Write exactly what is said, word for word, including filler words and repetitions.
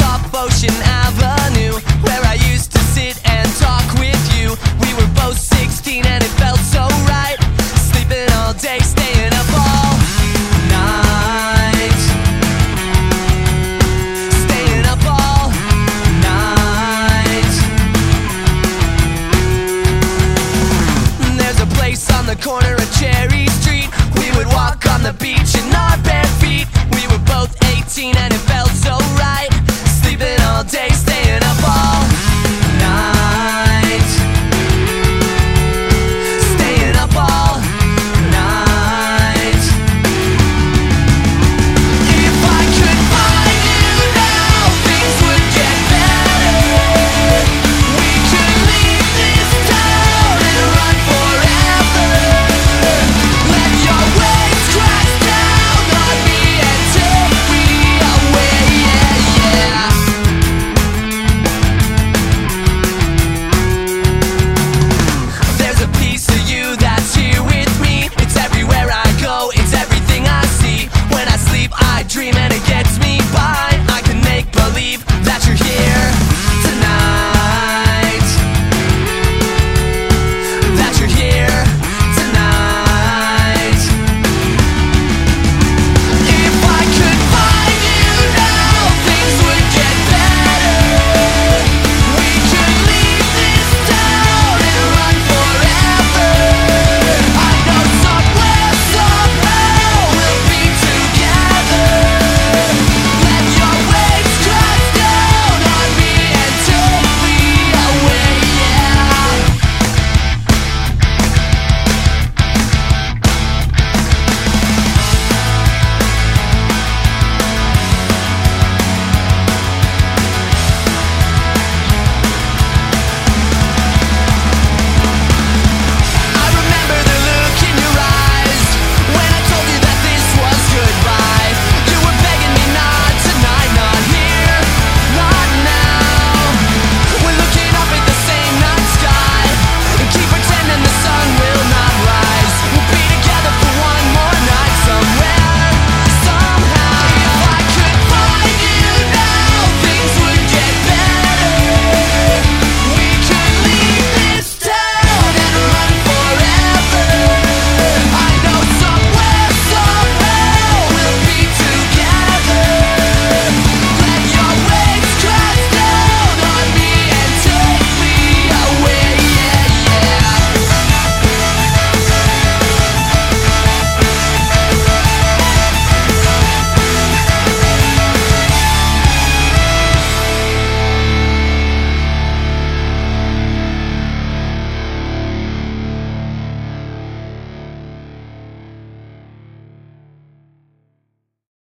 off Ocean Avenue, where I used to sit and talk with you. We were both sixteen and it felt so right, sleeping all day, staying up all night, staying up all night. There's a place on the corner of Cherry Street. We would walk on the beach in our bare feet. We were both eighteen and it felt so